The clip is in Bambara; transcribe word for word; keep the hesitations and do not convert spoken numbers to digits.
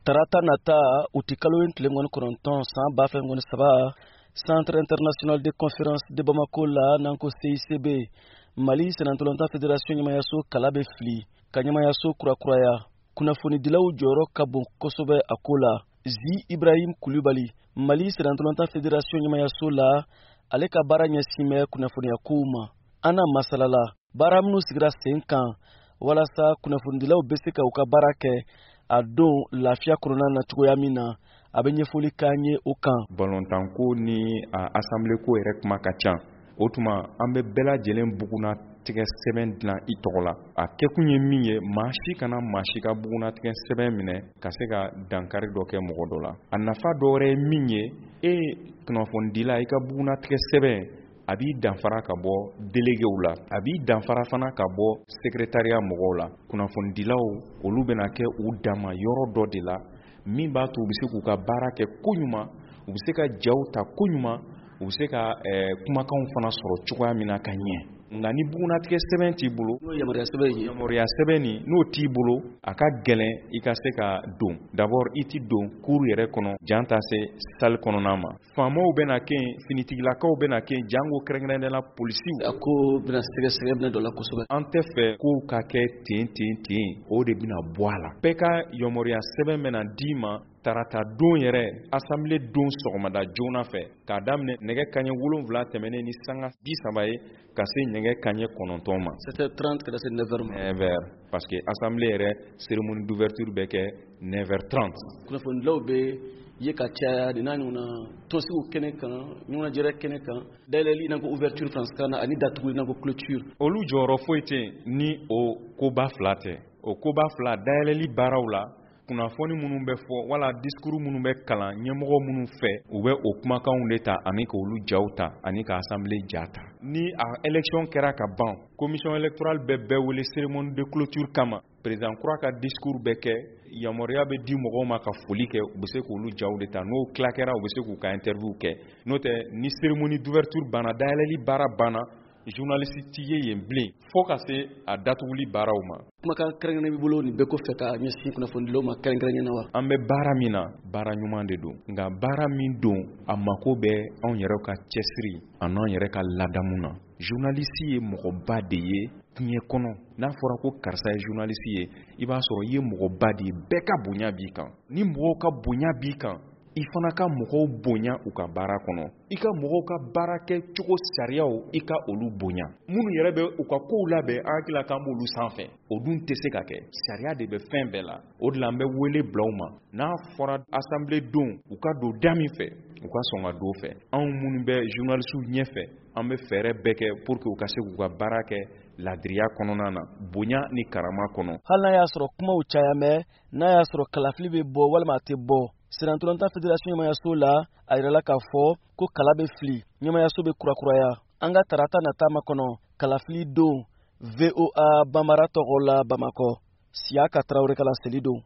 Tarata nata utikalo intlengon koronton san ba fengon saba Centre International de Conférence de Bamako la nanko C I C B Mali Senantolanta Fédération Nyamayaso Kalabe Fli Kanyamayaso Kurakuraya kunafoni dilaw joro kabon kosobe akola Zi Ibrahim Koulibaly Mali Senantolanta Fédération Nyamayaso la ale ka bara nyasime kunafoni akuma ana masalala bara mnu sigira senkan wala sa kunafoni dilaw beseka uka barake adon lafia corona na tugoya mina abenye foli kanye okan balontanko ni a assemblée ko yɛrɛ kuma ka ca o tuma an bɛ bɛɛ lajɛlen buguna tigɛ sɛbɛn dilan i tɔgɔ la a kɛkun ye min ye maa si kana maa si ka buguna tigɛ sɛbɛn minɛ ka se ka dankari dɔ kɛ mɔgɔ dɔ la a nafa dɔ wɛrɛ ye min ye e kunnafonidila i ka buguna tigɛ sɛbɛn a b'i danfara ka bɔ déléguéw la a b'i danfara fana ka bɔ secrétariat mɔgɔw la kunnafonidilaw olu bɛna kɛ u dama yɔrɔ dɔ de la min b'a to u bɛ se k'u ka baara kɛ koɲuman u bɛ se ka jaw ta koɲuman u bɛ se ka kumakanw fana sɔrɔ cogoya min na ka ɲɛ nka ni bugunatigɛ sɛbɛn t'i bolo yamaruya sɛbɛn ye yamaruya sɛbɛn nin n'o t'i bolo a ka gɛlɛn i ka se ka don d'abord i ti don cour yɛrɛ kɔnɔ jan ta se salle kɔnɔna ma faamaw bɛna kɛ yen finitigilakaw bɛna kɛ yen jango kɛrɛnkɛrɛnnenya la polisiw a ko bɛna sɛgɛsɛgɛ bɛna dɔ la kosɛbɛ an tɛ fɛ kow ka kɛ ten ten ten o de bɛna bɔ a la bɛɛ ka yamaruya sɛbɛn bɛna d'i ma tarata don yɛrɛ assemblée don sɔgɔmada joona fɛ k'a daminɛ nɛgɛ kaɲɛ wolonwula tɛmɛnen ni sanga bi saba ye ka se nɛgɛ kaɲɛ kɔnɔntɔn ma sept heures trente ka se neuf heures ma neuf heures parce que assemblée yɛrɛ cérémonie d'ouverture bɛ kɛ neuf heures trente kunnafonidilaw bɛ ye ka caya ni n'a ɲɔgɔnna tɔnsigiw kɛnɛ kan ɲɔgɔnnajɛrɛ kɛnɛ kan dayɛlɛli in'a ko ouverture faransikan na ani datuguli in'a ko clôture olu jɔyɔrɔ foyi tɛ ni o koba fila tɛ o koba fila dayɛlɛli baaraw la kunnafoni minnu bɛ fɔ wala discours minnu bɛ kalan ɲɛmɔgɔ minnu fɛ u bɛ o kumakanw de ta ani k'olu jaw ta ani ka assemblée ja ta ni a élection kɛra ka ban commission électorale bɛ bɛɛ wele cérémonie de clôture kama président kura ka discours bɛ kɛ yamaruya bɛ di mɔgɔw ma ka foli kɛ u bɛ se k'olu jaw de ta n'o tila kɛra u bɛ se k'u ka interview kɛ n'o tɛ ni cérémonie d'ouverture banna dayɛlɛli baara banna journaliste ti ye yen bilen fo ka se a datuguli baaraw ma kumakan kɛrɛnkɛrɛnnen b'i bolo nin bɛɛ kɔfɛ ka ɲɛsin kunnafonidilaw ma kɛrɛnkɛrɛnnen na wa an bɛ baara min na baara ɲuman de don nka baara min don a mako bɛ anw yɛrɛ ka cɛsiri ani anw yɛrɛ ka ladamu na journaliste ye mɔgɔba de ye diɲɛ kɔnɔ n'a fɔra ko karisa ye journaliste ye i b'a sɔrɔ i ye mɔgɔba de ye bɛɛ ka bonya b'i kan ni mɔgɔw ka bonya b'i kan i fana ka mɔgɔw bonya u ka baara kɔnɔ i ka mɔgɔw ka baara kɛ cogo sariyaw i ka olu bonya minnu yɛrɛ bɛ u ka kow labɛn an hakili la k'an b'olu sanfɛ o dun tɛ se ka kɛ sariya de bɛ fɛn bɛɛ la o de la an bɛ wele bila u ma n'a fɔra assemblée don u ka don da min fɛ u ka sɔn ka don fɛ anw minnu bɛ journalistw ɲɛfɛ an bɛ fɛɛrɛ bɛɛ kɛ pour que u ka se k'u ka baara kɛ ladiriya kɔnɔna na bonya ni karama kɔnɔ hali n'a y'a sɔrɔ kumaw caya mɛ n'a y'a sɔrɔ kalafili bɛ bɔ walima a tɛ bɔ Senantolanta Fédération Nyamayaso la a yirala k'a fɔ ko kala bɛ fili Nyamayaso bɛ kurakuraya an ka tarata nata makɔnɔ kalafili don V O A Bambara tɔgɔ la Bamakɔ Siaka Traoré kala seli don